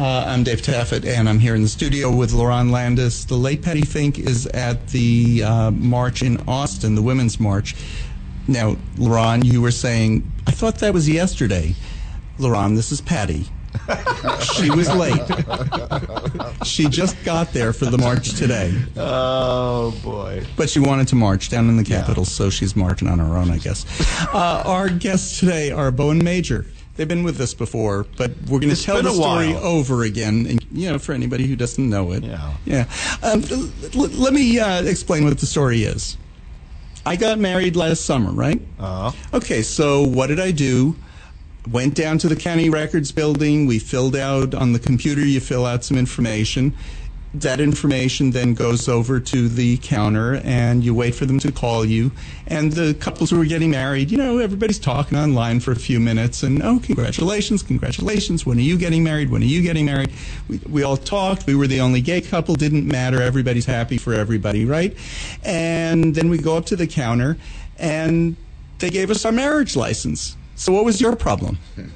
I'm Dave Taffet, and I'm here in the studio with Lauron Landis. The late Patty Fink is at the march in Austin, the Women's March. Now, Lauron, you were saying, I thought that was yesterday. Lauron, this is Patty. She was late. She just got there for the march today. Oh, boy. But she wanted to march down in the Capitol, so she's marching on her own, I guess. Our guests today are Bo and Major. They've been with us before, but we're going to tell the story over again, and, you know, for anybody who doesn't know it. Yeah. Let me explain what the story is. I got married last summer, right? Okay, so what did I do? Went down to the county records building. We filled out on the computer, you fill out some information. That information then goes over to the counter, and you wait for them to call you. And the couples who are getting married, you know, everybody's talking online for a few minutes, and, oh, congratulations, congratulations. When are you getting married? When are you getting married? We all talked. We were the only gay couple. Didn't matter. Everybody's happy for everybody, right? And then we go up to the counter, and they gave us our marriage license. So what was your problem?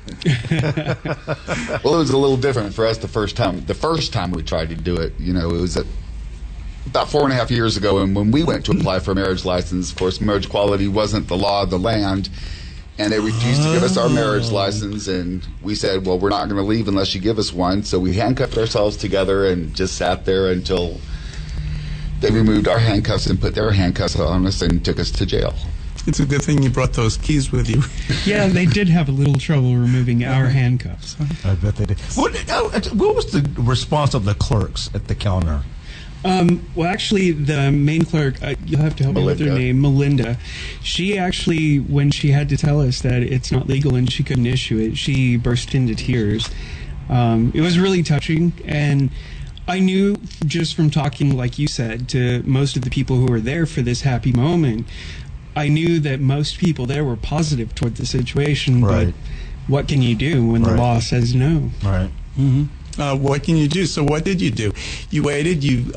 Well, it was a little different for us the first time we tried to do it. You know, it was about 4.5 years ago, and when we went to apply for a marriage license, of course, marriage equality wasn't the law of the land, and they refused to give us our marriage license, and we said, well, we're not going to leave unless you give us one. So we handcuffed ourselves together and just sat there until they removed our handcuffs and put their handcuffs on us and took us to jail. It's a good thing you brought those keys with you. Yeah, they did have a little trouble removing our handcuffs. I bet they did. What was the response of the clerks at the counter? Well, actually, the main clerk, you'll have to help me with her name, Melinda. She actually, when she had to tell us that it's not legal and she couldn't issue it, she burst into tears. It was really touching, and I knew just from talking, like you said, to most of the people who were there for this happy moment, I knew that most people there were positive toward the situation, but what can you do when the law says no? Right. Mm-hmm. What can you do? So what did you do? You waited. You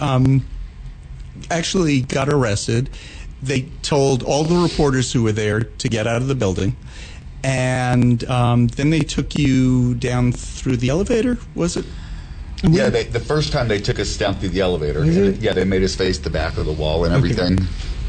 actually got arrested. They told all the reporters who were there to get out of the building. And then they took you down through the elevator, was it? Yeah, the first time they took us down through the elevator. Yeah, they made us face the back of the wall and everything.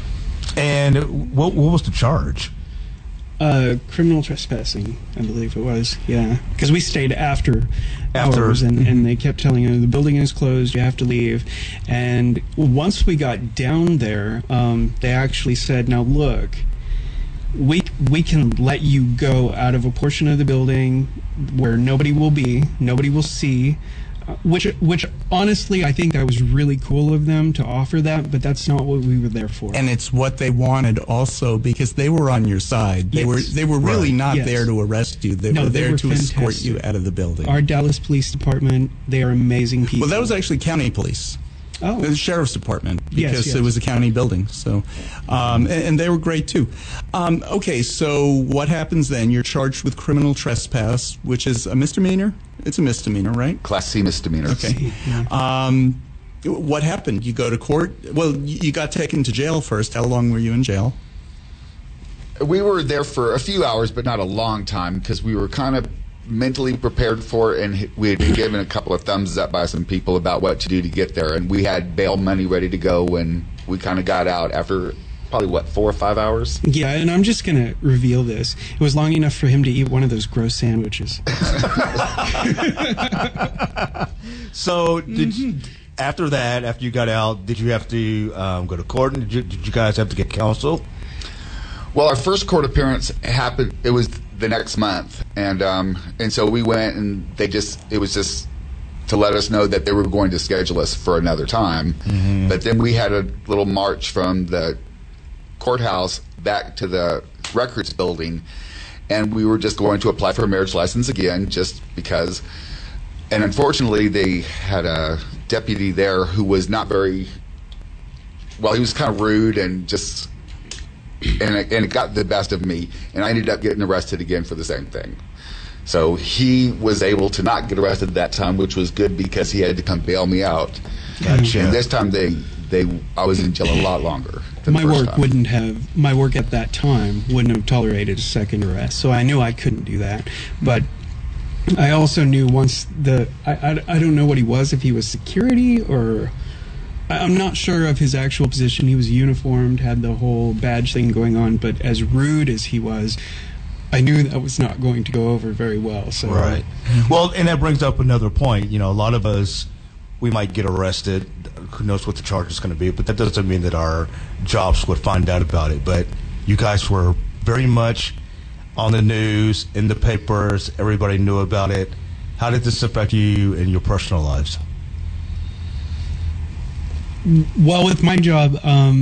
And what was the charge? Criminal trespassing, I believe it was. Yeah, because we stayed after hours, and they kept telling us the building is closed, you have to leave. And once we got down there, they actually said, "Now look, we can let you go out of a portion of the building where nobody will see." Which honestly, I think that was really cool of them to offer that, but that's not what we were there for. And it's what they wanted also, because they were on your side. They were really not there to arrest you. They were there to escort you out of the building. Our Dallas Police Department, they are amazing people. Well, that was actually county police. Oh. The sheriff's department, because it was a county building. So, and they were great too. Okay, so what happens then? You're charged with criminal trespass, which is a misdemeanor. It's a misdemeanor, right? Class C misdemeanor. Okay. What happened? You go to court. Well, you got taken to jail first. How long were you in jail? We were there for a few hours, but not a long time, because we were kind of mentally prepared for it, and we had been given a couple of thumbs up by some people about what to do to get there, and we had bail money ready to go when we kind of got out after probably 4 or 5 hours. Yeah, and I'm just gonna reveal this. It was long enough for him to eat one of those gross sandwiches. So after you got out, did you have to go to court, and did you guys have to get counsel? Well, our first court appearance happened. It was the next month, and so we went, and it was just to let us know that they were going to schedule us for another time. Mm-hmm. But then we had a little march from the courthouse back to the records building, and we were just going to apply for a marriage license again, just because. And unfortunately, they had a deputy there who was not very well. He was kind of rude and just. And it got the best of me, and I ended up getting arrested again for the same thing. So he was able to not get arrested that time, which was good, because he had to come bail me out. Gotcha. And this time I was in jail a lot longer than my the first work time. My work at that time wouldn't have tolerated a second arrest, so I knew I couldn't do that. But I also knew once I don't know what he was, if he was security or I'm not sure of his actual position. He was uniformed, had the whole badge thing going on, but as rude as he was, I knew that was not going to go over very well. So right. Well, and that brings up another point. You know, a lot of us, we might get arrested. Who knows what the charge is going to be? But that doesn't mean that our jobs would find out about it. But you guys were very much on the news, in the papers. Everybody knew about it. How did this affect you in your personal lives? Well, with my job,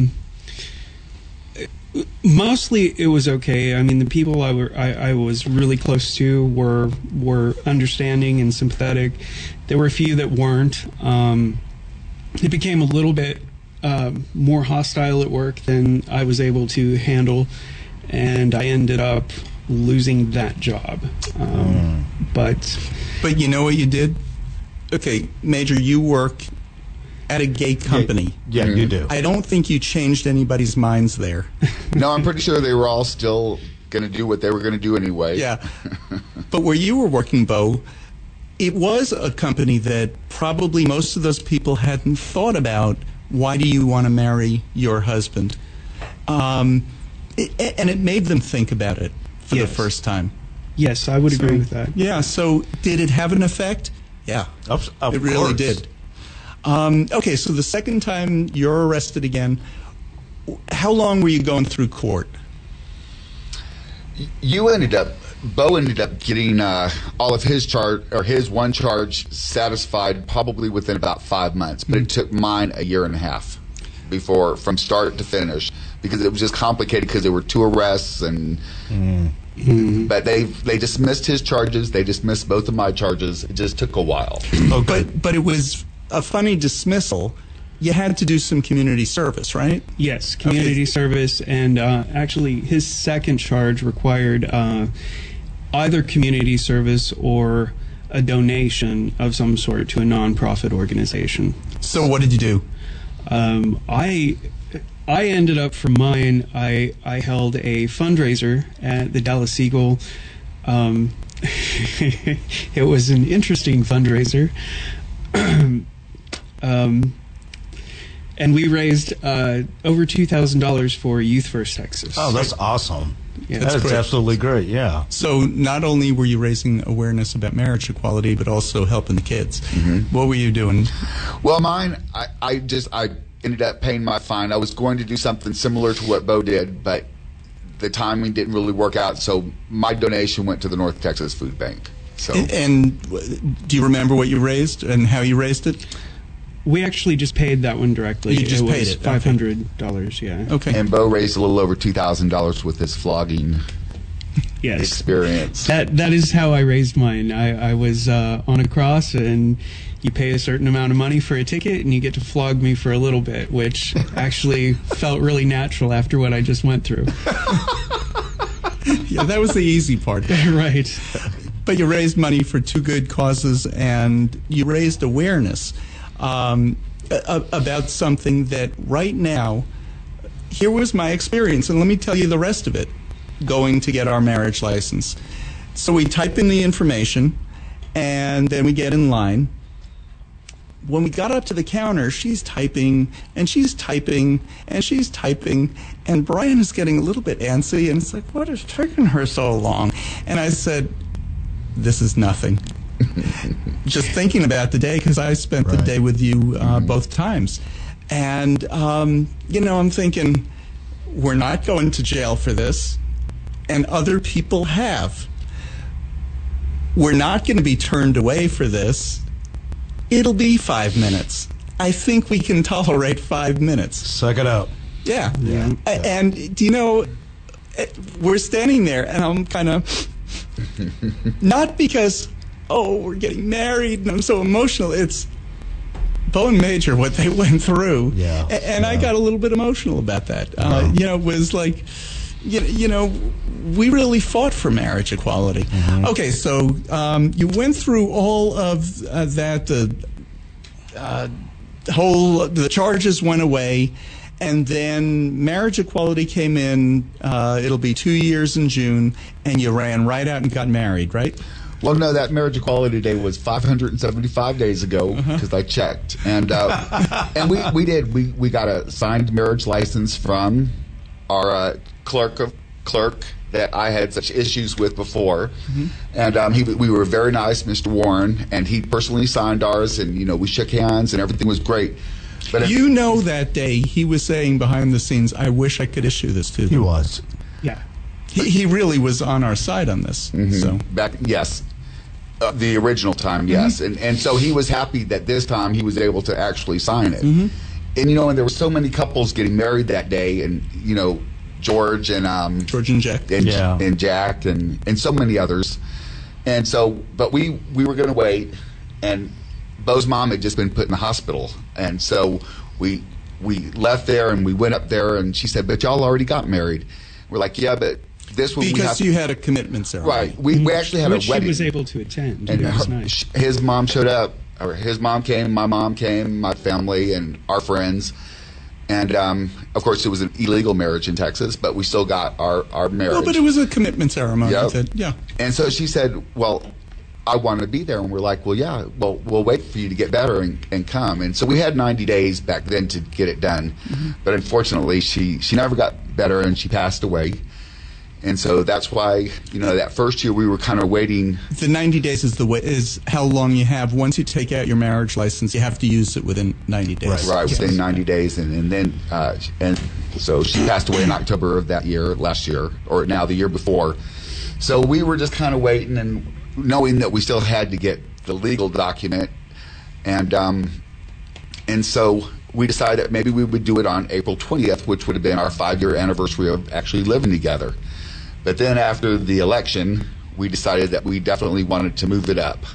mostly it was okay. I mean, the people I was really close to were understanding and sympathetic. There were a few that weren't. It became a little bit more hostile at work than I was able to handle, and I ended up losing that job. But you know what you did? Okay, Major, you work at a gay company. Yeah, you do. I don't think you changed anybody's minds there. No, I'm pretty sure they were all still going to do what they were going to do anyway. Yeah. But where you were working, Bo, it was a company that probably most of those people hadn't thought about, why do you want to marry your husband? And it made them think about it for the first time. Yes, I would agree with that. Yeah, so did it have an effect? Yeah, it really did. Okay, so the second time you're arrested again, how long were you going through court? Bo ended up getting all of his one charge satisfied probably within about 5 months, but it took mine a year and a half from start to finish, because it was just complicated because there were 2 arrests and. But they dismissed his charges. They dismissed both of my charges. It just took a while. But it was a funny dismissal. You had to do some community service, right? Yes, community service, and actually his second charge required either community service or a donation of some sort to a nonprofit organization. So what did you do? I ended up, for mine, I held a fundraiser at the Dallas Eagle. It was an interesting fundraiser. And we raised over $2,000 for Youth First Texas. Oh, that's awesome. Yeah, that's absolutely great, yeah. So not only were you raising awareness about marriage equality, but also helping the kids. What were you doing? Well, mine, I ended up paying my fine. I was going to do something similar to what Bo did, but the timing didn't really work out, so my donation went to the North Texas Food Bank. So. And do you remember what you raised and how you raised it? We actually just paid that one directly. You just paid it? $500, yeah. Okay. And Bo raised a little over $2,000 with his flogging experience. That is how I raised mine. I was on a cross, and you pay a certain amount of money for a ticket, and you get to flog me for a little bit, which actually felt really natural after what I just went through. Yeah, that was the easy part. Right. But you raised money for 2 good causes, and you raised awareness about something that right now, here was my experience, and let me tell you the rest of it, going to get our marriage license. So we type in the information, and then we get in line. When we got up to the counter, she's typing, and she's typing, and she's typing, and Brian is getting a little bit antsy, and it's like, what is taking her so long? And I said, this is nothing. Just thinking about the day, because I spent the day with you both times. And, I'm thinking, we're not going to jail for this, and other people have. We're not going to be turned away for this. It'll be 5 minutes. I think we can tolerate 5 minutes. Suck it up. Yeah. And, we're standing there, and I'm kind of, not because, we're getting married, and I'm so emotional. It's Bo and Major, what they went through. Yeah. And I got a little bit emotional about that. It was like, we really fought for marriage equality. Okay, so you went through all of that. The charges went away, and then marriage equality came in. It'll be 2 years in June, and you ran right out and got married, right? Well, no, that marriage equality day was 575 days ago because I checked, and we did. We got a signed marriage license from our clerk that I had such issues with before, and we were very nice, Mr. Warren, and he personally signed ours, and we shook hands, and everything was great. But that day he was saying behind the scenes, "I wish I could issue this to them." He was, yeah. He really was on our side on this. So yes. The original time, yes. And so he was happy that this time he was able to actually sign it. And, and there were so many couples getting married that day, and, George and Jack. And Jack and so many others. And so, but we were going to wait, and Bo's mom had just been put in the hospital. And so we left there and we went up there, and she said, "But y'all already got married." We're like, "Yeah, but this one because you had a commitment ceremony, right?" We actually had Which a wedding. She was able to attend. And it was nice. His mom showed up, or his mom came, my mom came, my family, and our friends. And of course, it was an illegal marriage in Texas, but we still got our marriage. Well, but it was a commitment ceremony. Yep. Yeah. And so she said, "Well, I want to be there," and we're like, "Well, yeah, well, we'll wait for you to get better and come." And so we had 90 days back then to get it done, but unfortunately, she never got better, and she passed away. And so that's why, that first year we were kind of waiting. The 90 days is how long you have. Once you take out your marriage license, you have to use it within 90 days. Right, within 90 days. And then, and so she passed away in October of that year, last year, or now the year before. So we were just kind of waiting and knowing that we still had to get the legal document. And so we decided that maybe we would do it on April 20th, which would have been our 5-year anniversary of actually living together. But then after the election, we decided that we definitely wanted to move it up.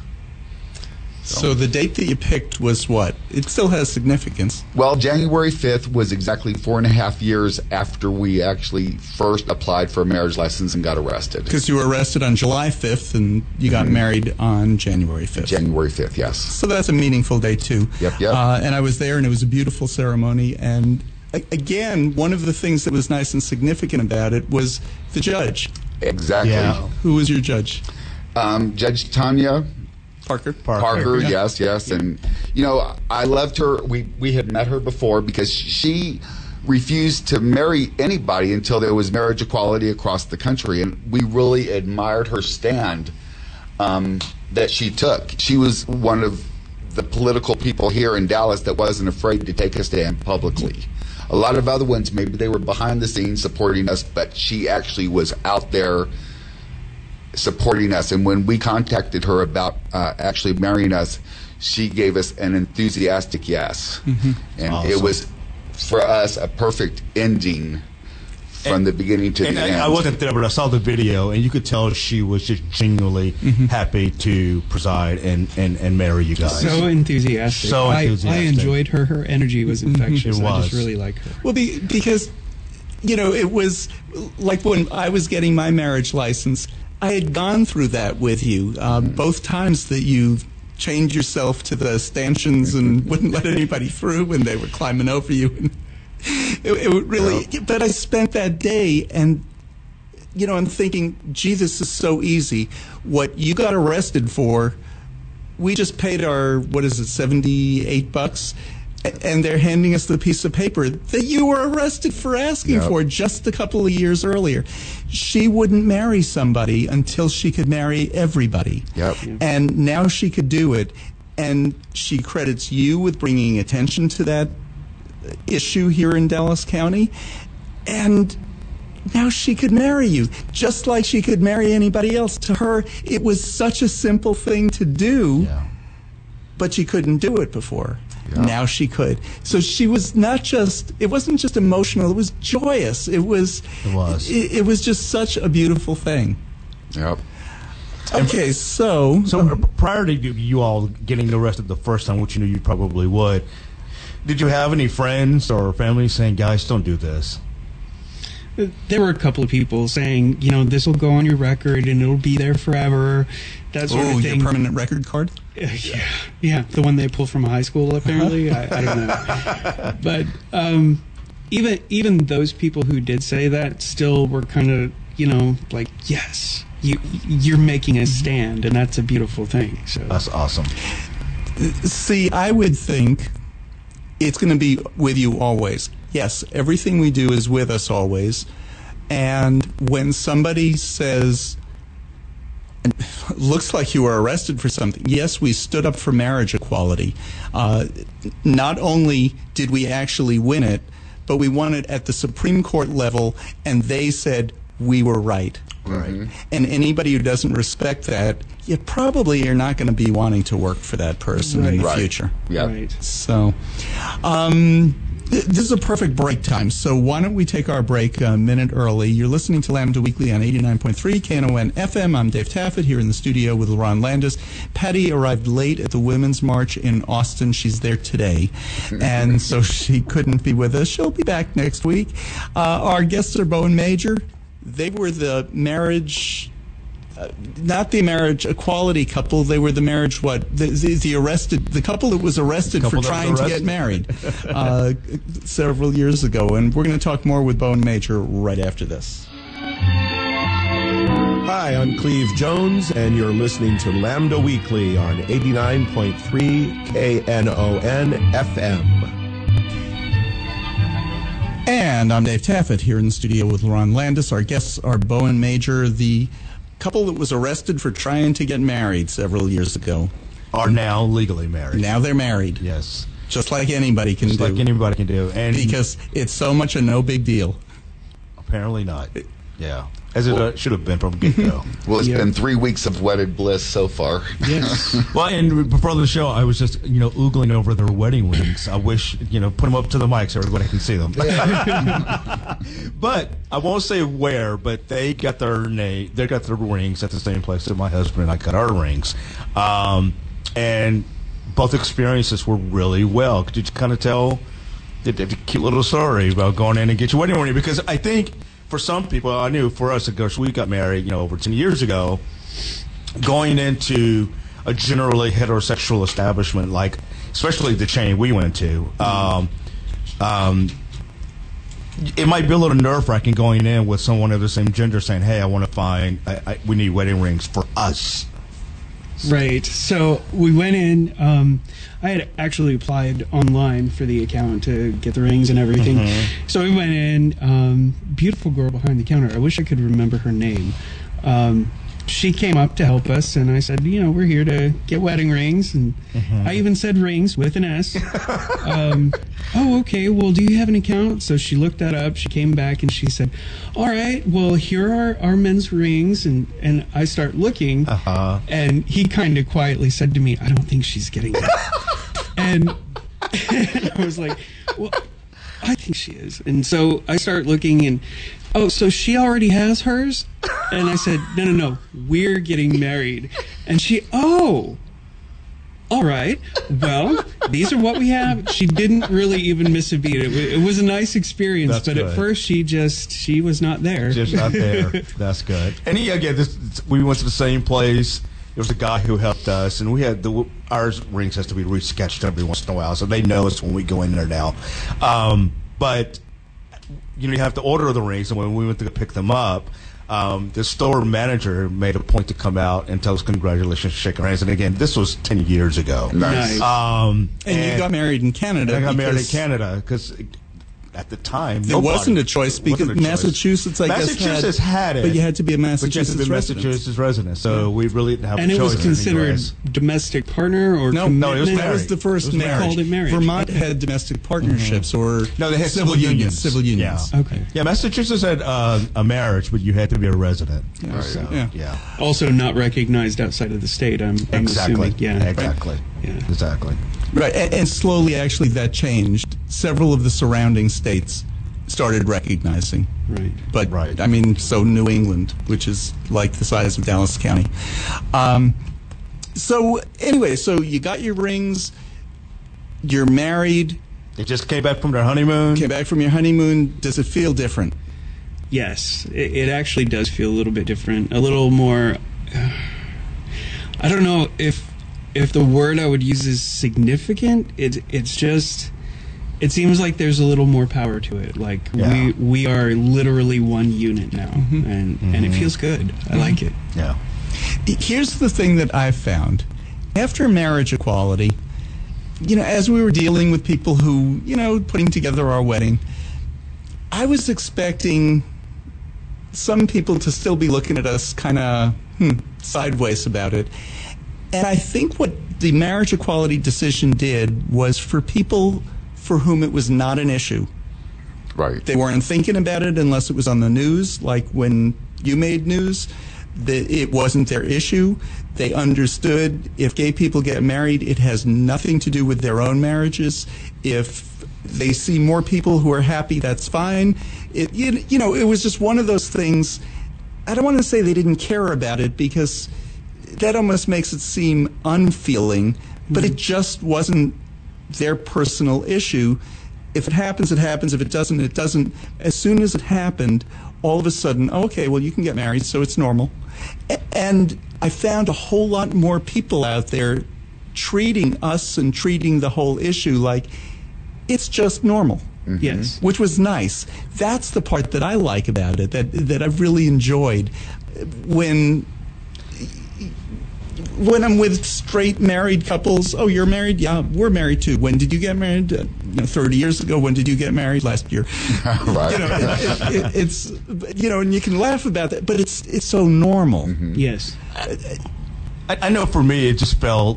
So the date that you picked was what? It still has significance. Well, January 5th was exactly 4.5 years after we actually first applied for a marriage license and got arrested. Because you were arrested on July 5th and you got married on January 5th. January 5th, yes. So that's a meaningful day, too. Yep. And I was there, and it was a beautiful ceremony. And again, one of the things that was nice and significant about it was the judge. Exactly. Yeah. Who was your judge? Judge Tanya Parker. Yeah. Yes. And, I loved her. We had met her before because she refused to marry anybody until there was marriage equality across the country. And we really admired her stand that she took. She was one of the political people here in Dallas that wasn't afraid to take a stand publicly. A lot of other ones, maybe they were behind the scenes supporting us, but she actually was out there supporting us. And when we contacted her about actually marrying us, she gave us an enthusiastic yes. And awesome. It was, for us, a perfect ending from the beginning to the end. I wasn't there, but I saw the video, and you could tell she was just genuinely happy to preside and marry you guys. So enthusiastic. I enjoyed her. Her energy was infectious. It was. I just really like her. Well, because, it was like when I was getting my marriage license, I had gone through that with you. Both times that you chained yourself to the stanchions and wouldn't let anybody through when they were climbing over you. It really, but I spent that day and, I'm thinking, gee, this is so easy. What you got arrested for, we just paid our, $78? And they're handing us the piece of paper that you were arrested for asking for just a couple of years earlier. She wouldn't marry somebody until she could marry everybody. Yep. And now she could do it. And she credits you with bringing attention to that issue here in Dallas County, and now she could marry you just like she could marry anybody else. To her, it was such a simple thing to do, but she couldn't do it before. Now she could. So she was it wasn't just emotional, it was joyous. It was just such a beautiful thing. Yep. Okay, so prior to you all getting arrested the first time, which you probably would, did you have any friends or family saying, "Guys, don't do this"? There were a couple of people saying, this will go on your record and it'll be there forever. That sort of thing. Your permanent record card? Yeah, the one they pull from high school, apparently. I don't know. But even those people who did say that still were kind of, like, yes, you're making a stand, and that's a beautiful thing. So that's awesome. See, I would think it's going to be with you always. Yes, everything we do is with us always. And when somebody says, looks like you were arrested for something, yes, we stood up for marriage equality. Not only did we actually win it, but we won it at the Supreme Court level, and they said we were right. Right. And anybody who doesn't respect that, you probably are not going to be wanting to work for that person in the future. Yeah. Right. So, this is a perfect break time. So why don't we take our break a minute early? You're listening to Lambda Weekly on 89.3 KNON FM. I'm Dave Taffet here in the studio with LaRon Landis. Patty arrived late at the Women's March in Austin. She's there today, and so she couldn't be with us. She'll be back next week. Our guests are Bo and Major. They were the marriage, not the marriage equality couple. They were the marriage the couple that was arrested for trying to get married several years ago. And we're going to talk more with Bo and Major right after this. Hi, I'm Cleve Jones, and you're listening to Lambda Weekly on 89.3 KNON FM. And I'm Dave Taffet here in the studio with LaRon Landis. Our guests are Bo and Major, the couple that was arrested for trying to get married several years ago. Are now legally married. Now they're married. Yes. Just like anybody can do. Just like anybody can do. And because it's so much a no big deal. Apparently not. Yeah. As it should have been from get-go. Well, it's been 3 weeks of wedded bliss so far. yes. Well, and before the show, I was just, oogling over their wedding rings. I wish, put them up to the mic so everybody can see them. But I won't say where, but they got their rings at the same place that my husband and I got our rings. And both experiences were really well. Could you kind of tell the cute little story about going in and get your wedding ring? Because I think for some people, I knew for us, of course, we got married, over 10 years ago, going into a generally heterosexual establishment, like especially the chain we went to, it might be a little nerve-wracking going in with someone of the same gender saying, hey, I want to we need wedding rings for us. Right. So we went in. I had actually applied online for the account to get the rings and everything. Mm-hmm. So we went in. Beautiful girl behind the counter. I wish I could remember her name. She came up to help us, and I said, we're here to get wedding rings. And I even said rings with an S. Oh, okay. Well, do you have an account? So she looked that up. She came back, and she said, all right, well, here are our men's rings. And I start looking, and he kind of quietly said to me, I don't think she's getting it. and I was like, well, I think she is. And so I start looking, and so she already has hers? And I said, no, we're getting married. And she, all right, well, these are what we have. She didn't really even miss a beat. It was a nice experience, That's but good. At first she was not there. Just not there. That's good. And we went to the same place. There was a guy who helped us, and we had our rings has to be resketched every once in a while, so they know us when we go in there now. But you have to order the rings, and when we went to pick them up, the store manager made a point to come out and tell us congratulations, shake our hands. And again, this was 10 years ago. Nice. And you got married in Canada. I got married in Canada because at the time, it wasn't a choice because Massachusetts, I guess, had it. But you had to be a Massachusetts resident. So we really didn't have a choice. And it was considered domestic partner or no, commitment? No, it was marriage. That was the first marriage. Called it marriage. Vermont had domestic partnerships or they had civil unions. Civil unions. Yeah. Okay. Yeah, Massachusetts had a marriage, but you had to be a resident. Yeah. So, yeah. Also not recognized outside of the state, I'm Exactly. assuming. Yeah. Exactly. Yeah. Exactly. Right, and slowly, actually, that changed. Several of the surrounding states started recognizing. Right. But, Right. I mean, so New England, which is like the size of Dallas County. So, anyway, so you got your rings, you're married. They just came back from their honeymoon. Came back from your honeymoon. Does it feel different? Yes, it actually does feel a little bit different. A little more, I don't know if the word I would use is significant. It's it seems like there's a little more power to it. Like we are literally one unit now, and it feels good. I like it. Yeah. Here's the thing that I've found. After marriage equality, as we were dealing with people who, putting together our wedding, I was expecting some people to still be looking at us kind of sideways about it. And I think what the marriage equality decision did was for people for whom it was not an issue. Right. They weren't thinking about it unless it was on the news, like when you made news. It wasn't their issue. They understood if gay people get married, it has nothing to do with their own marriages. If they see more people who are happy, that's fine. It was just one of those things. I don't want to say they didn't care about it, because that almost makes it seem unfeeling, but it just wasn't their personal issue. If it happens, it happens. If it doesn't, it doesn't. As soon as it happened, all of a sudden, okay, well, you can get married, so it's normal. And I found a whole lot more people out there treating us and treating the whole issue like it's just normal. Yes. Which was nice. That's the part that I like about it, that I've really enjoyed. When I'm with straight married couples, oh, you're married? Yeah, we're married too. When did you get married? 30 years ago. When did you get married? Last year. Right. It's and you can laugh about that, but it's so normal. Yes. I know for me it just felt,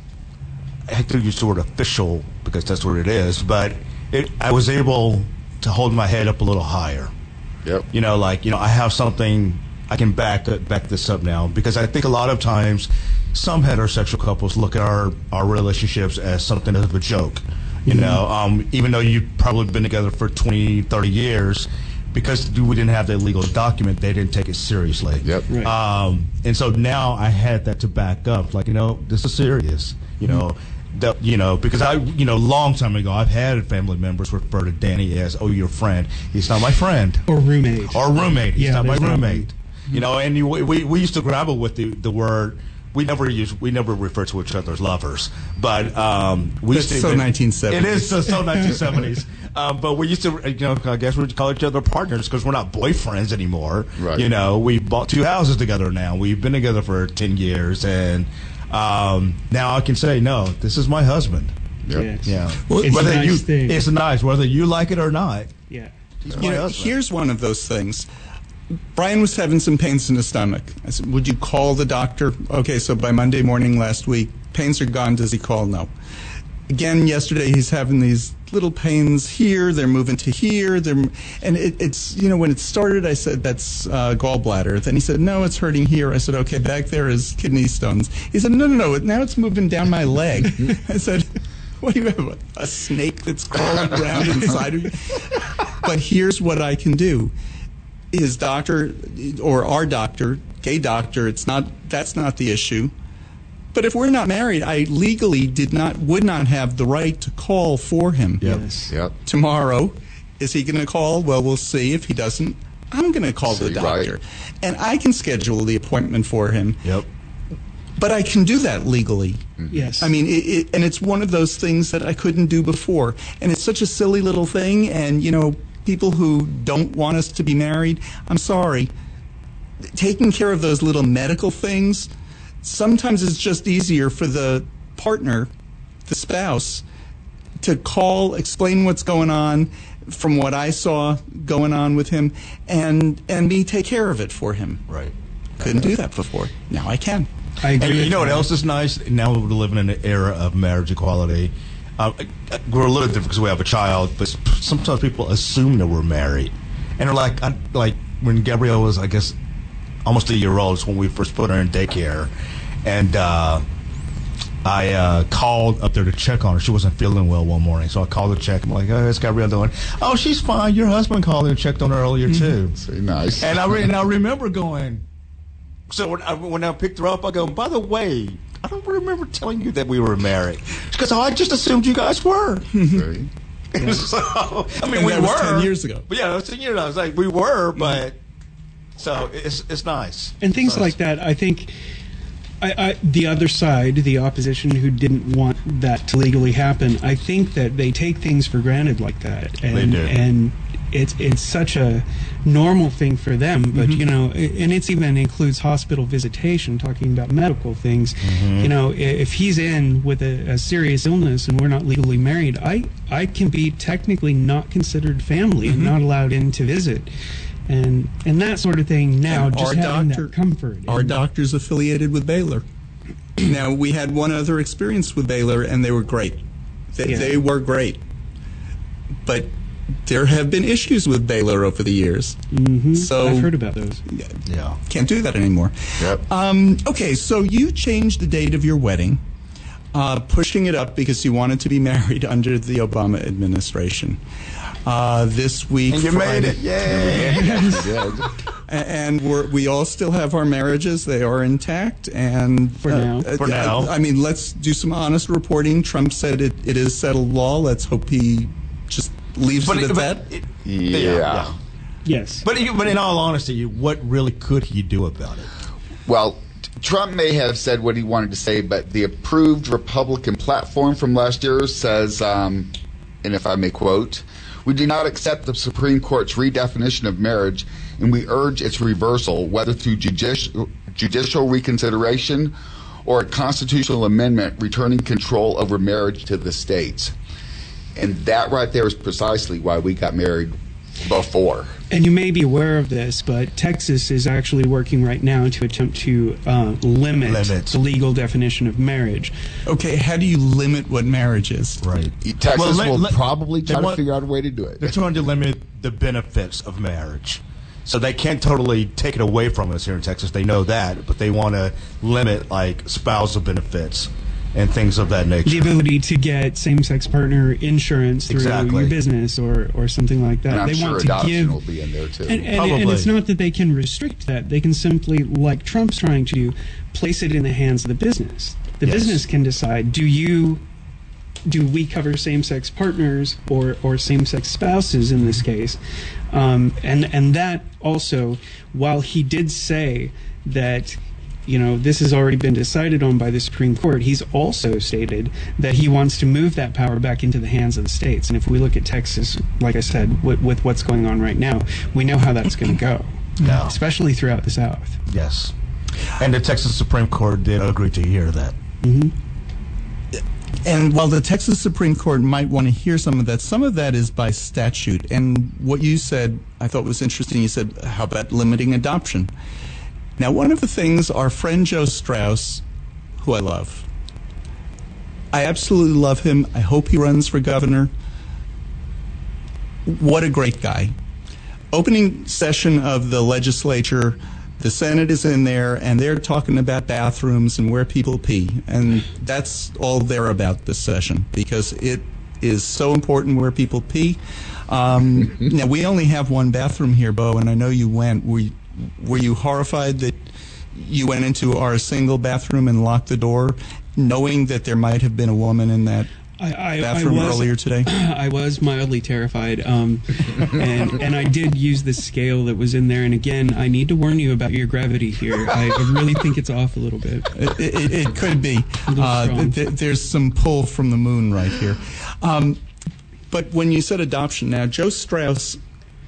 I have to use the word official because that's what it is, but I was able to hold my head up a little higher. Yep. I have something. I can back this up now, because I think a lot of times some heterosexual couples look at our relationships as something of a joke. Even though you've probably been together for 20, 30 years, because we didn't have that legal document, they didn't take it seriously. Yep. Right. And so now I had that to back up, like, this is serious. Because long time ago, I've had family members refer to Danny as, oh, your friend. He's not my friend. Or roommate. He's not my roommate. And we used to grapple with the word. We never refer to each other as lovers, but we That's used to. So 1970s. It is so 1970s. But we used to, I guess we'd call each other partners, because we're not boyfriends anymore. Right. We bought 2 houses together now. We've been together for 10 years, and now I can say, no, this is my husband. Yep. Yes. Yeah. Well, it's a nice thing. It's nice, whether you like it or not. Yeah. He's my husband. Here's one of those things. Brian was having some pains in his stomach. I said, would you call the doctor? Okay, so by Monday morning last week, pains are gone. Does he call? No. Again, yesterday, he's having these little pains here. They're moving to here. And it's, when it started, I said, that's gallbladder. Then he said, no, it's hurting here. I said, okay, back there is kidney stones. He said, no, now it's moving down my leg. I said, what do you have, a snake that's crawling around inside of you? But here's what I can do. His doctor, or our doctor, gay doctor, that's not the issue. But if we're not married, I legally would not have the right to call for him. Yes. Yep. Tomorrow, is he going to call? Well, we'll see. If he doesn't, I'm going to call the doctor. Right. And I can schedule the appointment for him. Yep. But I can do that legally. Yes. I mean, and it's one of those things that I couldn't do before. And it's such a silly little thing, and, people who don't want us to be married, I'm sorry. Taking care of those little medical things, sometimes it's just easier for the partner, the spouse, to call, explain what's going on from what I saw going on with him, and me take care of it for him. Right. Couldn't do that before. Now I can. I agree. And you know what else is nice? Now we're living in an era of marriage equality. We're a little different because we have a child, but sometimes people assume that we're married, and they're like when Gabrielle was, I guess, almost a year old is when we first put her in daycare, and I called up there to check on her. She wasn't feeling well one morning, so I called to check. I'm like, "Oh, how's Gabrielle doing?" "Oh, she's fine. Your husband called and checked on her earlier too." Very nice. And I remember going. So when I picked her up, I go, "By the way, I don't remember telling you that we were married." Because I just assumed you guys were. Very. So, I mean, And we that were. was 10 years ago. But yeah, it was 10 years ago. I was like, we were, but so it's nice. And things It's nice. like that, I think The other side, the opposition who didn't want that to legally happen, I think that they take things for granted like that. And, they do. And it's such a normal thing for them, but you know, and it's even includes hospital visitation, talking about medical things. You know, if he's in with a serious illness and we're not legally married, I can be technically not considered family and not allowed in to visit. And that sort of thing now, And just having that comfort. Our doctor's affiliated with Baylor. Now, we had one other experience with Baylor, and they were great. They were great. But there have been issues with Baylor over the years. So I've heard about those. Yeah. Can't do that anymore. Yep. Okay, so you changed the date of your wedding, pushing it up because you wanted to be married under the Obama administration. This week, And you made it. Yay! And we all still have our marriages. They are intact. And For now. For now. I mean, let's do some honest reporting. Trump said it is settled law. Let's hope he just leaves it at that. Yeah. Yes. But in all honesty, what really could he do about it? Well, Trump may have said what he wanted to say, but the approved Republican platform from last year says, and if I may quote, "We do not accept the Supreme Court's redefinition of marriage, and we urge its reversal, whether through judicial reconsideration or a constitutional amendment returning control over marriage to the states." And that right there is precisely why we got married before. And you may be aware of this, but Texas is actually working right now to attempt to limit the legal definition of marriage. Okay, how do you limit what marriage is? Right. Texas will probably try to figure out a way to do it. They're trying to limit the benefits of marriage. So they can't totally take it away from us here in Texas. They know that, but they want to limit like spousal benefits and things of that nature. The ability to get same-sex partner insurance through your business or something like that. And I'm they sure want to adoption give, will be in there too. and it's not that they can restrict that. They can simply, like Trump's trying to do, place it in the hands of the business. The business can decide, do we cover same-sex partners or same-sex spouses in this case? And that also, while he did say that, you know, this has already been decided on by the Supreme Court, he's also stated that he wants to move that power back into the hands of the states. And if we look at Texas, like I said, with what's going on right now, we know how that's going to go, especially throughout the South. Yes. And the Texas Supreme Court did agree to hear that. And while the Texas Supreme Court might want to hear some of that is by statute. And what you said, I thought was interesting. You said, how about limiting adoption? Now, one of the things our friend Joe Strauss, who I love, I absolutely love him. I hope he runs for governor. What a great guy. Opening session of the legislature, the Senate is in there, and they're talking about bathrooms and where people pee. And that's all they're about this session, because it is so important where people pee. Now, we only have one bathroom here, Bo, and I know you went. Were you horrified that you went into our single bathroom and locked the door, knowing that there might have been a woman in that bathroom earlier today? I was mildly terrified, and I did use the scale that was in there. And again, I need to warn you about your gravity here. I really think it's off a little bit. It could be. There's some pull from the moon right here. But when you said adoption, now Joe Strauss,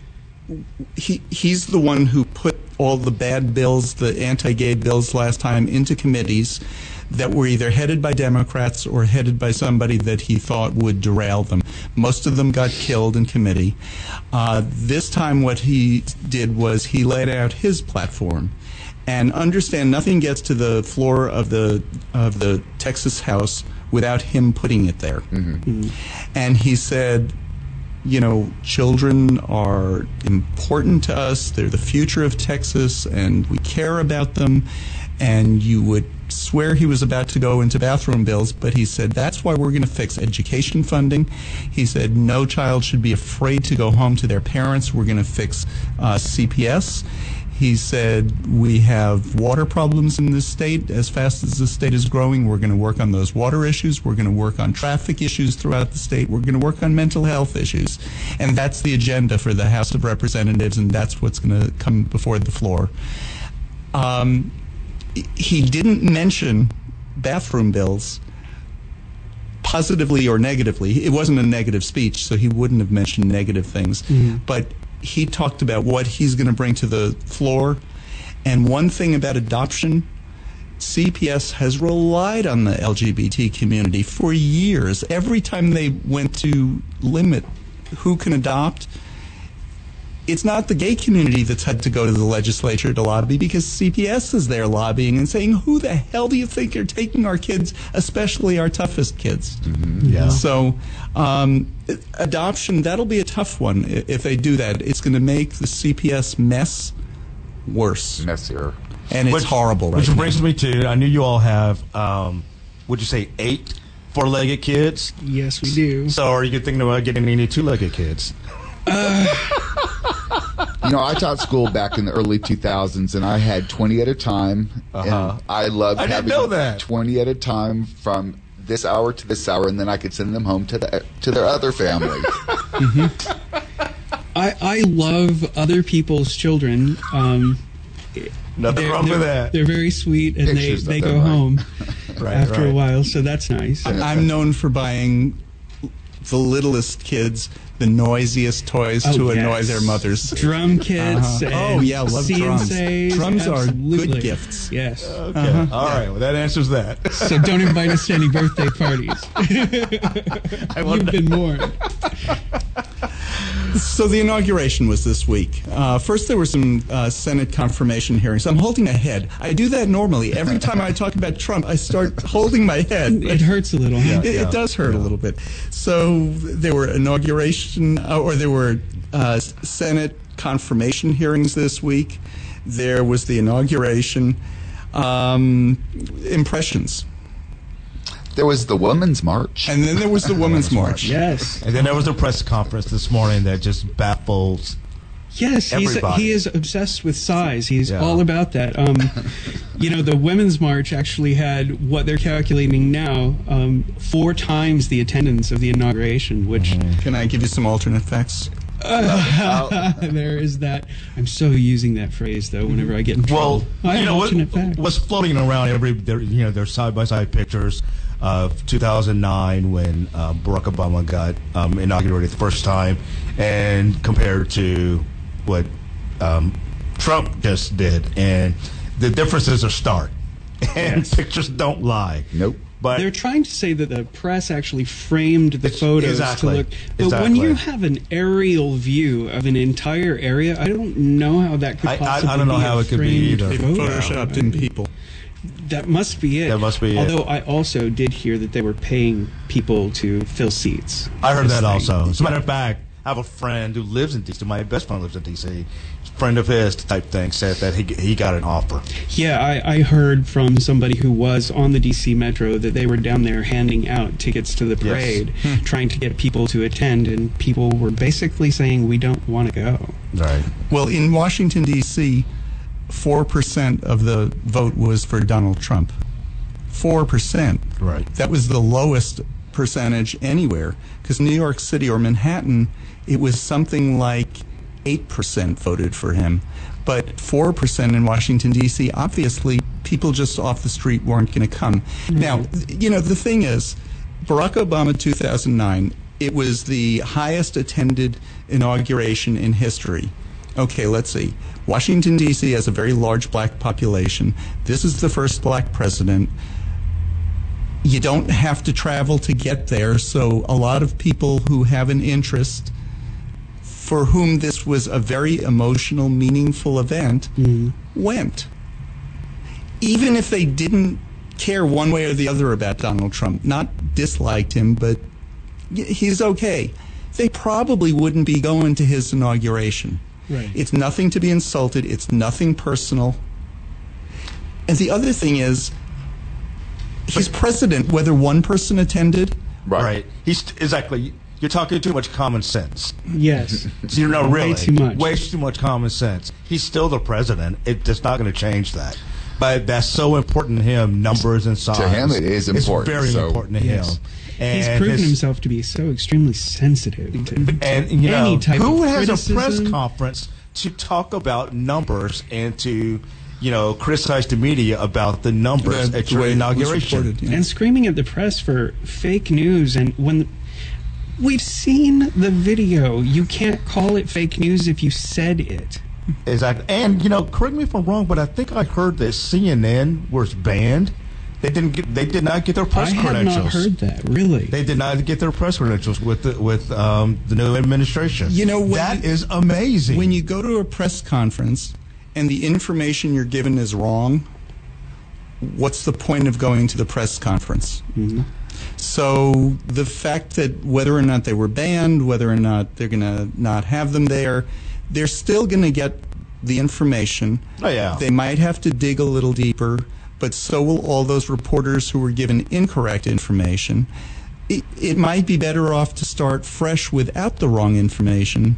he's the one who put all the bad bills, the anti-gay bills last time, into committees that were either headed by Democrats or headed by somebody that he thought would derail them. Most of them got killed in committee. This time what he did was he laid out his platform. And understand, nothing gets to the floor of the Texas House without him putting it there. And he said, you know, children are important to us. They're the future of Texas, and we care about them. And you would swear he was about to go into bathroom bills, but he said that's why we're going to fix education funding. He said no child should be afraid to go home to their parents. We're going to fix CPS. He said we have water problems in this state. As fast as the state is growing, we're going to work on those water issues. We're going to work on traffic issues throughout the state. We're going to work on mental health issues. And that's the agenda for the House of Representatives, and that's what's going to come before the floor. he didn't mention bathroom bills positively or negatively. It wasn't a negative speech, so he wouldn't have mentioned negative things. But he talked about what he's going to bring to the floor. And one thing about adoption, CPS has relied on the LGBT community for years. Every time they went to limit who can adopt, it's not the gay community that's had to go to the legislature to lobby, because CPS is there lobbying and saying, who the hell do you think are taking our kids, especially our toughest kids? Yeah. So adoption, that'll be a tough one if they do that. It's going to make the CPS mess worse. Messier. And it's horrible right Which now. brings me to, I knew you all have, would you say 8 four-legged kids? Yes, we do. So are you thinking about getting any two-legged kids? You know, I taught school back in the early 2000s, and I had 20 at a time. And I loved didn't having know that. 20 at a time from this hour to this hour, and then I could send them home to their other family. I love other people's children. Nothing wrong with that. They're very sweet, and Pictures they of go them, right? home after a right. while, so that's nice. I'm known for buying the littlest kids the noisiest toys to annoy their mothers. Drum kits. And Oh, yeah, love drums. CNCs. Drums are Absolutely. good gifts. Yes. Okay. All right. Well, that answers that. So don't invite us to any birthday parties. You've been warned. So the inauguration was this week. First, there were some Senate confirmation hearings. I'm holding my head. I do that normally. Every time I talk about Trump, I start holding my head. It hurts a little. Huh? It does hurt a little bit. So there were there were Senate confirmation hearings this week. There was the inauguration. Impressions. There was the Women's March. And then there was the Women's March. Yes. And then there was a press conference this morning that just baffles. Yes, Everybody. he is obsessed with size. He's all about that. The Women's March actually had what they're calculating now 4 times the attendance of the inauguration, which Can I give you some alternate facts? there is that. I'm so using that phrase though whenever I get in trouble. Well, I have alternate facts. what's floating around there's side-by-side pictures of 2009 when Barack Obama got inaugurated the first time, and compared to what Trump just did, and the differences are stark, and pictures don't lie. Nope. But They're trying to say that the press actually framed the photos exactly. to look. But when you have an aerial view of an entire area, I don't know how that could possibly I don't know be how a it could be framed either. photo. Photoshopped in people. That must be it. That must be it. Although I also did hear that they were paying people to fill seats. I heard This that thing. also. As a matter of fact, I have a friend who lives in D.C. My best friend lives in D.C. Friend of his type thing said that he got an offer. Yeah, I heard from somebody who was on the DC Metro that they were down there handing out tickets to the parade, trying to get people to attend, and people were basically saying, we don't want to go. Right. Well, in Washington, D.C., 4% of the vote was for Donald Trump. 4%. Right. That was the lowest percentage anywhere. Because New York City or Manhattan, it was something like 8% voted for him. But 4% in Washington, D.C., obviously, people just off the street weren't going to come. Now, the thing is, Barack Obama 2009, it was the highest attended inauguration in history. Okay, let's see. Washington, D.C. has a very large black population. This is the first black president. You don't have to travel to get there, so a lot of people who have an interest, for whom this was a very emotional, meaningful event, went. Even if they didn't care one way or the other about Donald Trump, not disliked him, but he's okay, they probably wouldn't be going to his inauguration. Right. It's nothing to be insulted. It's nothing personal. And the other thing is, he's president, whether one person attended. Right. He's exactly. You're talking too much common sense. Yes. Really. Way too much. Way too much common sense. He's still the president. It's not going to change that. But that's so important to him, numbers and size. To him, it is important. It's very important to him. And He's proven himself to be so extremely sensitive to And any type who of has criticism. a press conference to talk about numbers and to criticized the media about the numbers at your inauguration. Reported, yeah. And screaming at the press for fake news. And when we've seen the video, you can't call it fake news if you said it. Exactly. And, correct me if I'm wrong, but I think I heard that CNN was banned. They did not get their press credentials. I have not heard that. Really? They did not get their press credentials with the new administration. That is amazing. When you go to a press conference and the information you're given is wrong, what's the point of going to the press conference? Mm-hmm. So the fact that whether or not they were banned, whether or not they're going to not have them there, they're still going to get the information. Oh, yeah. They might have to dig a little deeper, but so will all those reporters who were given incorrect information. It might be better off to start fresh without the wrong information.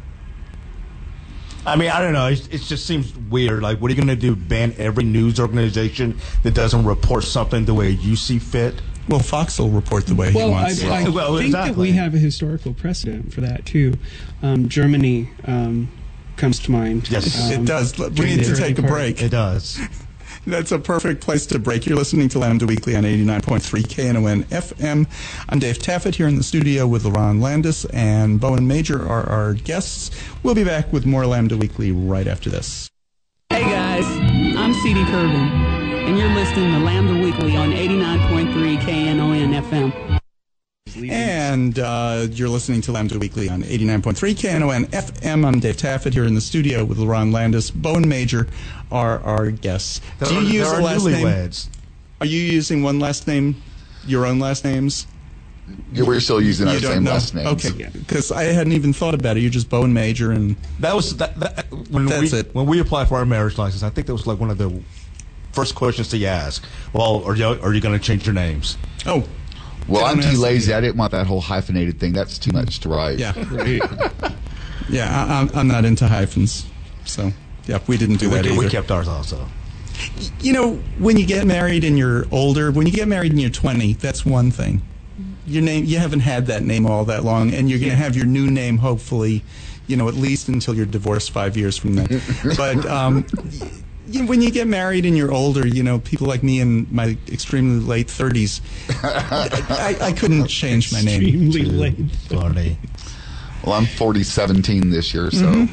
I mean, I don't know. It just seems weird. Like, what are you going to do? Ban every news organization that doesn't report something the way you see fit? Well, Fox will report the way he wants. I think that we have a historical precedent for that, too. Germany comes to mind. Yes, it does. We need to take a break. It does. That's a perfect place to break. You're listening to Lambda Weekly on 89.3 KNON FM. I'm Dave Taffet here in the studio with LaRon Landis, and Bowen Major are our guests. We'll be back with more Lambda Weekly right after this. Hey guys, I'm C.D. Kervin, and you're listening to Lambda Weekly on 89.3 KNON FM. And you're listening to Lambda Weekly on 89.3 KNON FM. I'm Dave Taffet here in the studio with LaRon Landis. Bowen Major are our guests. Do you use a last name? Are you using one last name, your own last names? Yeah, we're still using our same last names. Okay, because I hadn't even thought about it. You're just Bowen Major, and that's it. When we applied for our marriage license, I think that was like one of the first questions to ask. Well, are you going to change your names? Oh. Well, I'm too lazy. I didn't want that whole hyphenated thing. That's too much to write. Yeah. Yeah, I'm not into hyphens. So, yeah, we didn't do that either. We kept ours also. When you get married and you're older, when you get married and you're 20, that's one thing. Your name, you haven't had that name all that long, and you're going to have your new name, hopefully, at least until you're divorced 5 years from then. But when you get married and you're older, people like me in my extremely late 30s, I couldn't change my name. Extremely late. Funny. Well, I'm 40-17 this year, so.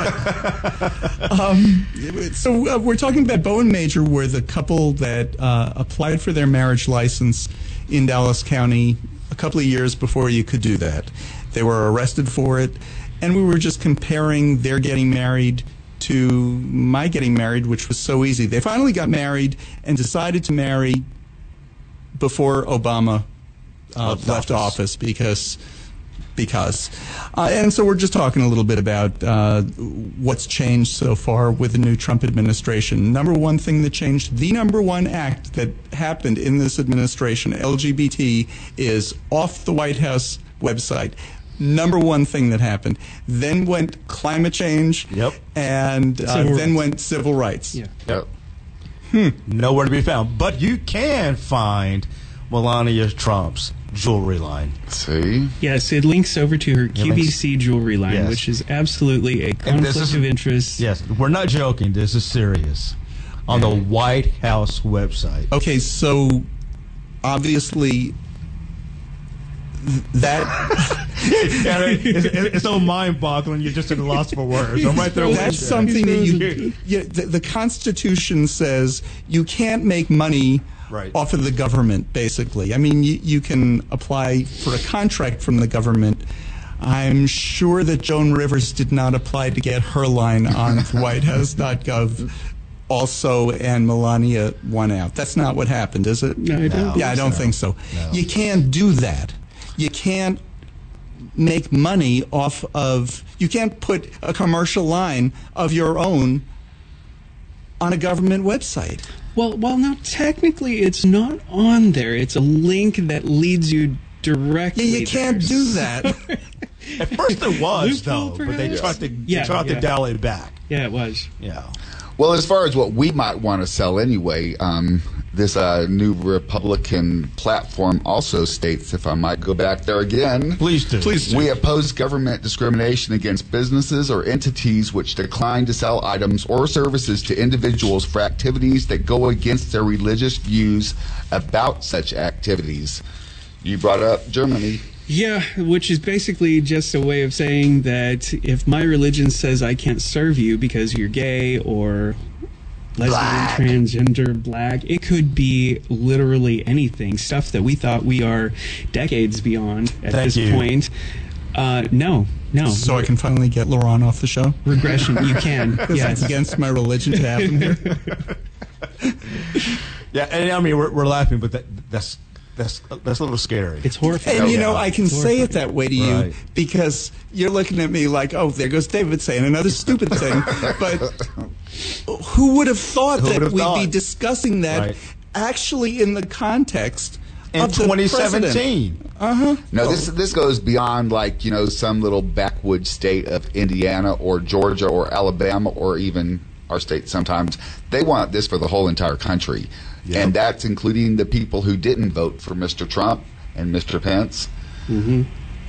So we're talking about Bowen Major, where the couple that applied for their marriage license in Dallas County a couple of years before you could do that. They were arrested for it, and we were just comparing their getting married to my getting married, which was so easy. They finally got married and decided to marry before Obama left office because. And so we're just talking a little bit about what's changed so far with the new Trump administration. Number one thing that changed, the number one act that happened in this administration, LGBT, is off the White House website. Number one thing that happened. Then went climate change. Yep. And then went civil rights. Yeah. Yep. Nowhere to be found. But you can find Melania Trump's jewelry line. See? Yes, it links over to her QVC jewelry line, yes. Which is absolutely a conflict of interest. Yes, we're not joking. This is serious. On the White House website. Okay, so obviously that it's so mind-boggling. You're just at a loss for words. I'm right there with you. That's something that the Constitution says you can't make money off of the government, basically. I mean, you can apply for a contract from the government. I'm sure that Joan Rivers did not apply to get her line on whitehouse.gov also, and Melania won out. That's not what happened, is it? No, I don't. Yeah, I don't think so. No. You can't do that. You can't make money off of, you can't put a commercial line of your own on a government website. Well, no, technically it's not on there. It's a link that leads you directly. Yeah, you can't do that. At first there was, though, but they tried to dial it back. Yeah, it was. Yeah. Well, as far as what we might want to sell anyway, this new Republican platform also states, if I might go back there again. Please do. We oppose government discrimination against businesses or entities which decline to sell items or services to individuals for activities that go against their religious views about such activities. You brought up Germany. Yeah, which is basically just a way of saying that if my religion says I can't serve you because you're gay or lesbian, transgender, black, it could be literally anything. Stuff that we thought we are decades beyond at this point. No. So I can finally get Laurent off the show? Regression, you can. Yes. It's against my religion to have him here. Yeah, and I mean, we're laughing, but that's a little scary. It's horrifying. And, I can say it that way to you because you're looking at me like, oh, there goes David saying another stupid thing. But who would have thought that we'd be discussing that actually in the context of 2017? No, this goes beyond some little backwoods state of Indiana or Georgia or Alabama or even our state sometimes. They want this for the whole entire country. Yep. And that's including the people who didn't vote for Mr. Trump and Mr. Pence. Mm-hmm.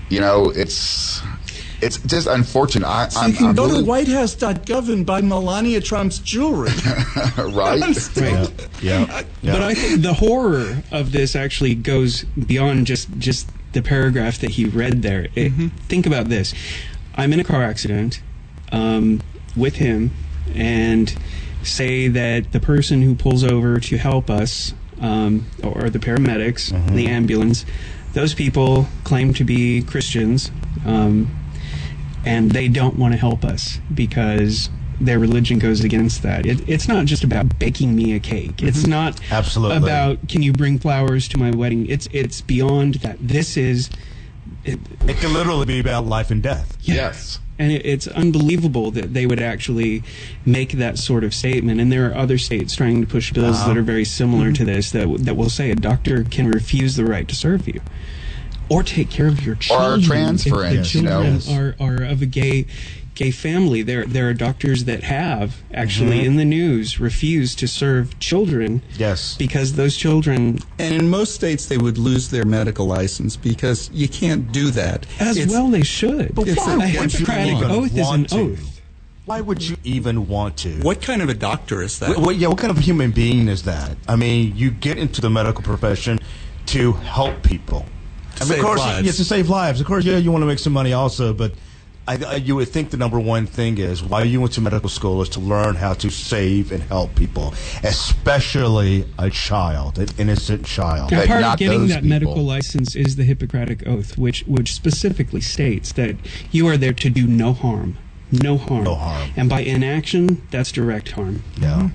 It's just unfortunate. So you can go to whitehouse.gov and buy Melania Trump's jewelry. Right? Yeah. But I think the horror of this actually goes beyond just the paragraph that he read there. Think about this. I'm in a car accident with him, and say that the person who pulls over to help us, or the paramedics, the ambulance, those people claim to be Christians, and they don't want to help us because their religion goes against that. It's not just about baking me a cake. It's not about, can you bring flowers to my wedding? It's beyond that. This is... It can literally be about life and death. Yes. And it's unbelievable that they would actually make that sort of statement. And there are other states trying to push bills that are very similar to this that will say a doctor can refuse the right to serve you or take care of your children. Or a trans friend, if the children are of a gay family. There are doctors that have actually in the news refused to serve children. Yes. Because those children... And in most states they would lose their medical license because you can't do that. Well they should. But why? A Hippocratic oath is an oath. Why would you even want to? What kind of a doctor is that? What kind of a human being is that? I mean, you get into the medical profession to help people. To save lives. Yes, to save lives. Of course, you want to make some money also, but you would think the number one thing is why you went to medical school is to learn how to save and help people, especially a child, an innocent child. Now, part of getting that medical license is the Hippocratic Oath, which specifically states that you are there to do no harm. No harm. No harm. And by inaction, that's direct harm. Yeah.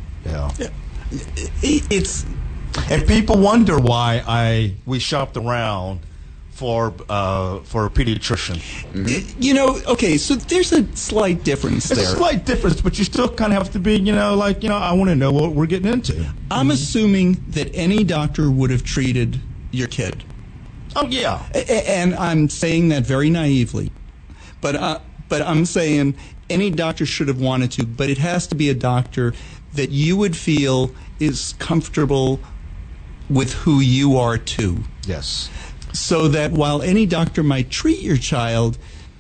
And people wonder why we shopped around for a pediatrician. Okay, so there's a slight difference there. It's a slight difference, but you still kind of have to be, I want to know what we're getting into. I'm assuming that any doctor would have treated your kid. Oh, yeah. And I'm saying that very naively. But I'm saying any doctor should have wanted to, but it has to be a doctor that you would feel is comfortable with who you are too. Yes. So that while any doctor might treat your child,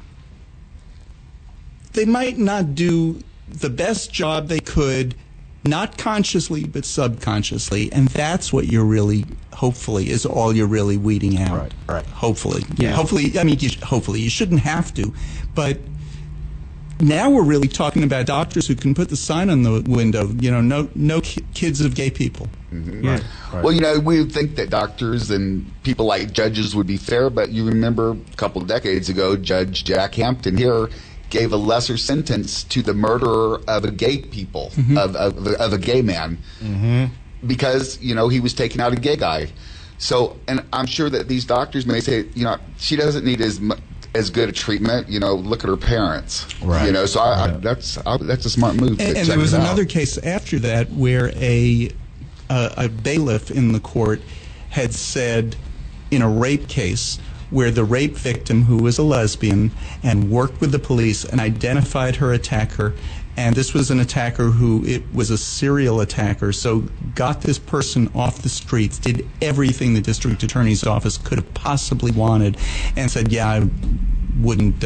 they might not do the best job they could, not consciously but subconsciously, and that's what you're really, hopefully, is all you're really weeding out. Right. Hopefully. Yeah. Hopefully, hopefully you shouldn't have to, but now we're really talking about doctors who can put the sign on the window, no kids of gay people. Mm-hmm. Yeah. Right. Well, we would think that doctors and people like judges would be fair, but you remember a couple of decades ago, Judge Jack Hampton here gave a lesser sentence to the murderer of a gay people, of a gay man, because, he was taking out a gay guy. So, and I'm sure that these doctors may say, she doesn't need as good a treatment, look at her parents. Right. So that's a smart move. And there was another case after that where a bailiff in the court had said in a rape case, where the rape victim, who was a lesbian, and worked with the police and identified her attacker. And this was an attacker it was a serial attacker, so got this person off the streets, did everything the district attorney's office could have possibly wanted, and said, yeah, I wouldn't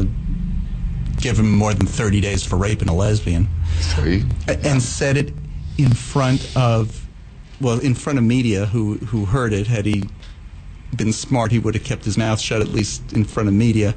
give him more than 30 days for raping a lesbian. See? And said it in front of media who heard it. Had he been smart, he would have kept his mouth shut, at least in front of media.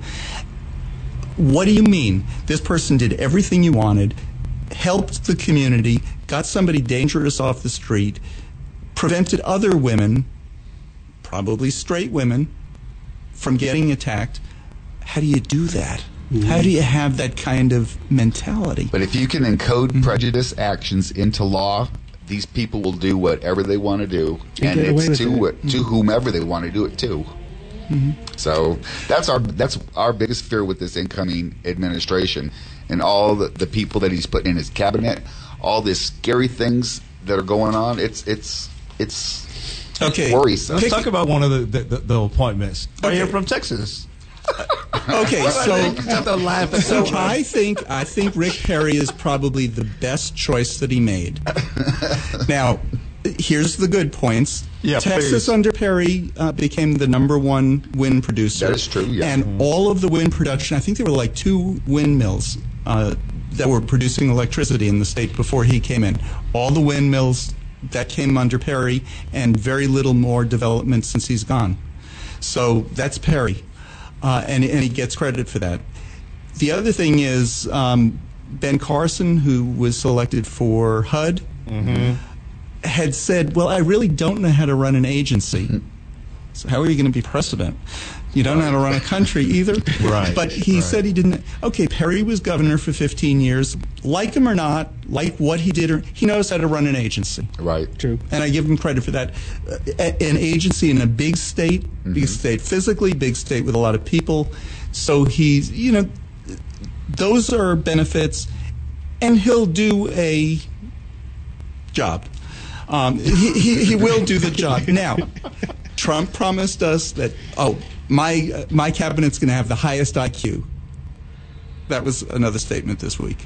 What do you mean? This person did everything you wanted, helped the community, got somebody dangerous off the street, prevented other women, probably straight women, from getting attacked. How do you do that? How do you have that kind of mentality? But if you can encode prejudice actions into law, these people will do whatever they want to do, and it's to whomever they want to do it to. So that's our biggest fear with this incoming administration, and all the people that he's putting in his cabinet, all these scary things that are going on. It's okay. Worrisome. Let's talk about one of the appointments. Right here from Texas. Okay, so I think Rick Perry is probably the best choice that he made. Now, here's the good points. Yeah, Texas please. under Perry became the #1 wind producer. That is true, yes. And all of the wind production, I think there were like 2 windmills that were producing electricity in the state before he came in. All the windmills that came under Perry, and very little more development since he's gone. So that's Perry, and he gets credit for that. The other thing is Ben Carson, who was selected for HUD, had said, well, I really don't know how to run an agency. So how are you going to be president? You don't know how to run a country either. Right. But he said he didn't. Okay, Perry was governor for 15 years. Like him or not, like what he did, he knows how to run an agency. Right. True. And I give him credit for that. An agency in a big state physically, big state with a lot of people. So he's, those are benefits, and he'll do a job. He will do the job. Now, Trump promised us that, my cabinet's going to have the highest IQ. That was another statement this week.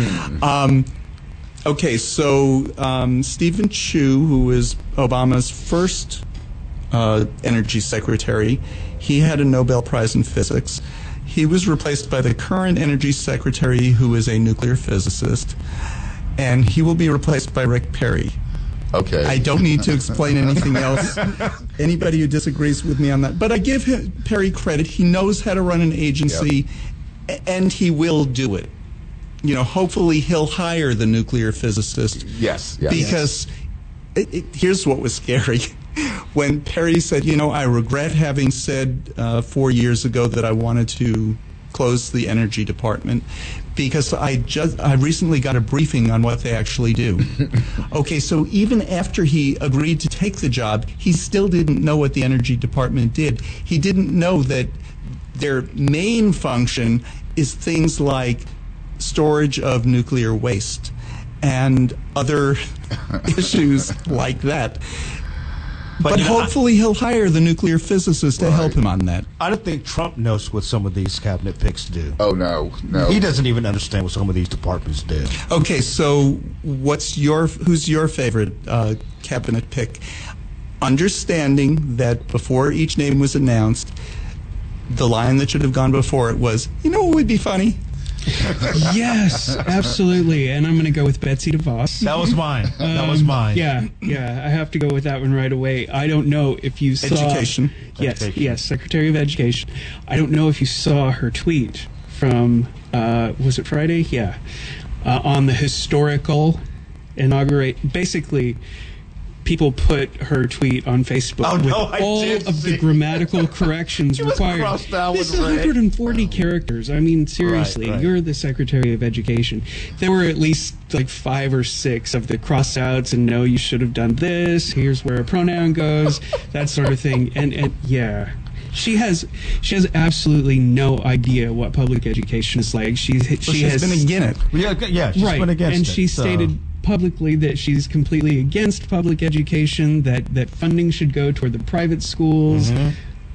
Okay, so Stephen Chu, who is Obama's first energy secretary, he had a Nobel Prize in physics. He was replaced by the current energy secretary, who is a nuclear physicist, and he will be replaced by Rick Perry. Okay. I don't need to explain anything else. Anybody who disagrees with me on that. But I give Perry credit. He knows how to run an agency, and he will do it. Hopefully he'll hire the nuclear physicist. Yes. Because here's what was scary. When Perry said, I regret having said 4 years ago that I wanted to close the energy department, because I recently got a briefing on what they actually do. Okay, so even after he agreed to take the job, he still didn't know what the energy department did. He didn't know that their main function is things like storage of nuclear waste and other issues like that. But hopefully he'll hire the nuclear physicist to help him on that. I don't think Trump knows what some of these cabinet picks do. Oh, no. He doesn't even understand what some of these departments do. Okay, so who's your favorite cabinet pick? Understanding that before each name was announced, the line that should have gone before it was, what would be funny? Yes, absolutely. And I'm going to go with Betsy DeVos. That was mine. Yeah, I have to go with that one right away. I don't know if you saw... Education. Yes, Secretary of Education. I don't know if you saw her tweet from, was it Friday? Yeah. On the historical basically... People put her tweet on Facebook with all of the grammatical corrections required. This is 140 characters. I mean, seriously, you're the Secretary of Education. There were at least like 5 or 6 of the cross-outs and no, you should have done this. Here's where a pronoun goes, that sort of thing. And yeah. She has absolutely no idea what public education is like. She has been against it. Yeah, she's been against it. And she stated publicly that she's completely against public education, that funding should go toward the private schools.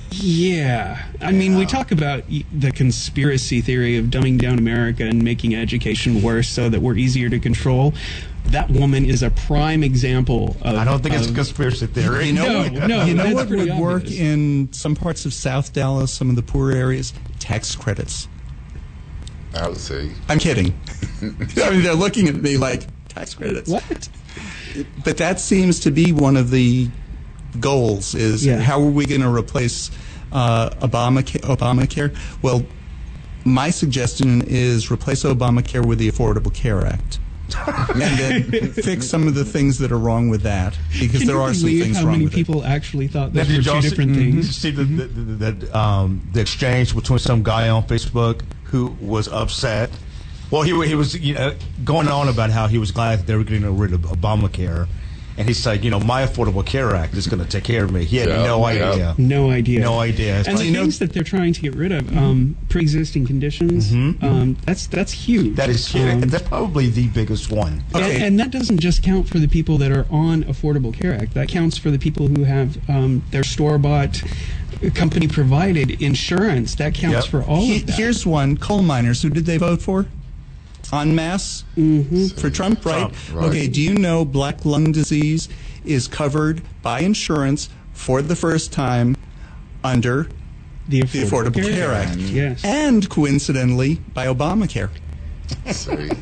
Yeah. I mean, we talk about the conspiracy theory of dumbing down America and making education worse so that we're easier to control. That woman is a prime example of... I don't think it's a conspiracy theory. You know, No, you know that's what would pretty work obvious. in some parts of South Dallas, some of the poor areas? Tax credits. I'll see. I'm kidding. I mean, they're looking at me like, tax credits. What? But that seems to be one of the goals, is how are we going to replace Obamacare? Well, my suggestion is replace Obamacare with the Affordable Care Act. And then fix some of the things that are wrong with that, because there are some things how wrong many with people actually thought those Did were y'all two different Did you things? see the exchange between some guy on Facebook who was upset? Well, he was going on about how he was glad that they were getting rid of Obamacare, and he's like, my Affordable Care Act is going to take care of me. He had no idea. No idea. No idea. And the things that they're trying to get rid of, pre-existing conditions, that's huge. That is huge. That's probably the biggest one. Okay. And that doesn't just count for the people that are on Affordable Care Act. That counts for the people who have their store-bought, company-provided insurance. That counts for all of that. Here's one. Coal miners. Who did they vote for? En masse? For Trump, right? Right. Okay, do you know black lung disease is covered by insurance for the first time under the Affordable Care Act? Yes. And coincidentally, by Obamacare. See.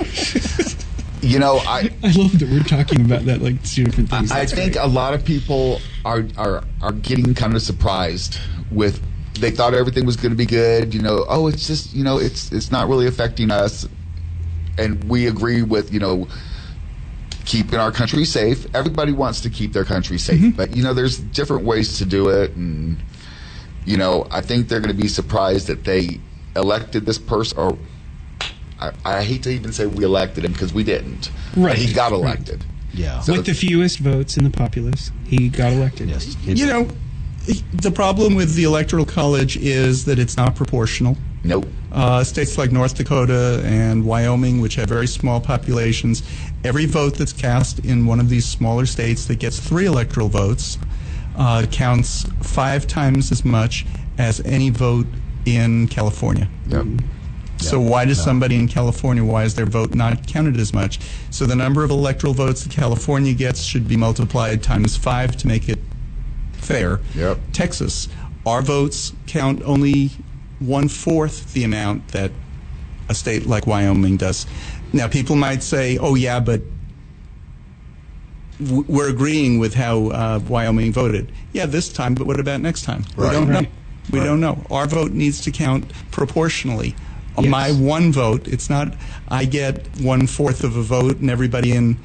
I love that we're talking about that like two different things. I think a lot of people are getting kind of surprised with. They thought everything was going to be good. It's just it's not really affecting us, and we agree with keeping our country safe. Everybody wants to keep their country safe, but there's different ways to do it, and I think they're going to be surprised that they elected this person. Or I hate to even say we elected him, because we didn't. Right. But he got elected. Yeah. So with the fewest votes in the populace, he got elected. Yes. The problem with the Electoral College is that it's not proportional. Nope. States like North Dakota and Wyoming, which have very small populations, every vote that's cast in one of these smaller states that gets 3 electoral votes counts 5 times as much as any vote in California. Yep. So why does somebody in California, why is their vote not counted as much? So the number of electoral votes that California gets should be multiplied times 5 to make it fair. Yep. Texas, our votes count only 1/4 the amount that a state like Wyoming does. Now, people might say, oh, yeah, but we're agreeing with how Wyoming voted. Yeah, this time, but what about next time? Right. We don't know. Right. We don't know. Our vote needs to count proportionally. Yes. My one vote, it's not I get 1/4 of a vote and everybody in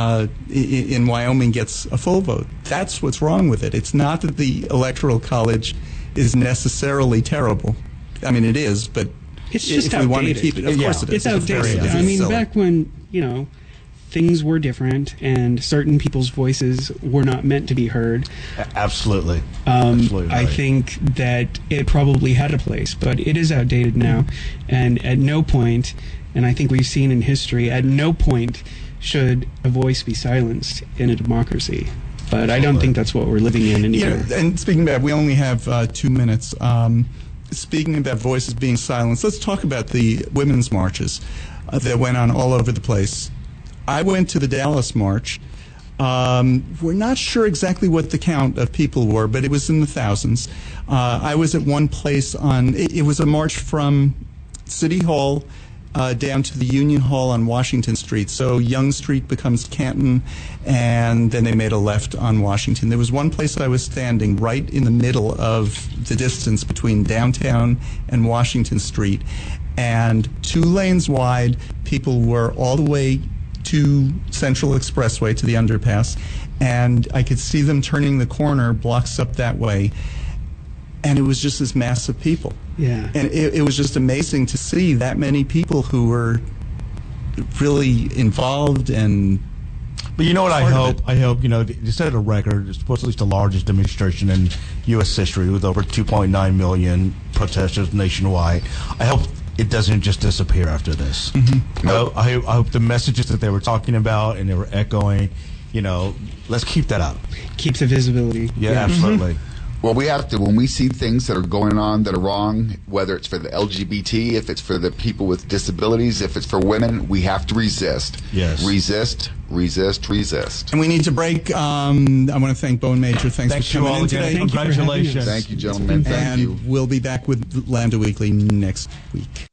Wyoming gets a full vote. That's what's wrong with it. It's not that the Electoral College is necessarily terrible. I mean, it is, but It's just if we want to outdated. keep it, of course it is. It's outdated. I mean, back when, things were different and certain people's voices were not meant to be heard. Absolutely. Absolutely right. I think that it probably had a place, but it is outdated now. And at no point, and I think we've seen in history, at no point should a voice be silenced in a democracy. But I don't think that's what we're living in anymore. And speaking of that, we only have 2 minutes. Speaking about voices being silenced, let's talk about the women's marches that went on all over the place. I went to the Dallas March. We're not sure exactly what the count of people were, but it was in the thousands. I was at one place it was a march from City Hall down to the Union Hall on Washington Street. So Young Street becomes Canton, and then they made a left on Washington. There was one place I was standing right in the middle of the distance between downtown and Washington Street, and 2 lanes wide. People were all the way to Central Expressway, to the underpass, and I could see them turning the corner blocks up that way, and it was just this mass of people. Yeah. And it was just amazing to see that many people who were really involved. And but you know what, I hope they set a record. It's supposedly the largest demonstration in U.S. history with over 2.9 million protesters nationwide. I hope it doesn't just disappear after this. I hope the messages that they were talking about and they were echoing, let's keep that up. Keep the visibility. Yeah, absolutely. Well, we have to, when we see things that are going on that are wrong, whether it's for the LGBT, if it's for the people with disabilities, if it's for women, we have to resist. Yes. Resist, resist, resist. And we need to break. I want to thank Bowen Major. Thanks for coming in today. Congratulations. Thank you, gentlemen. Thank you. And we'll be back with Lambda Weekly next week.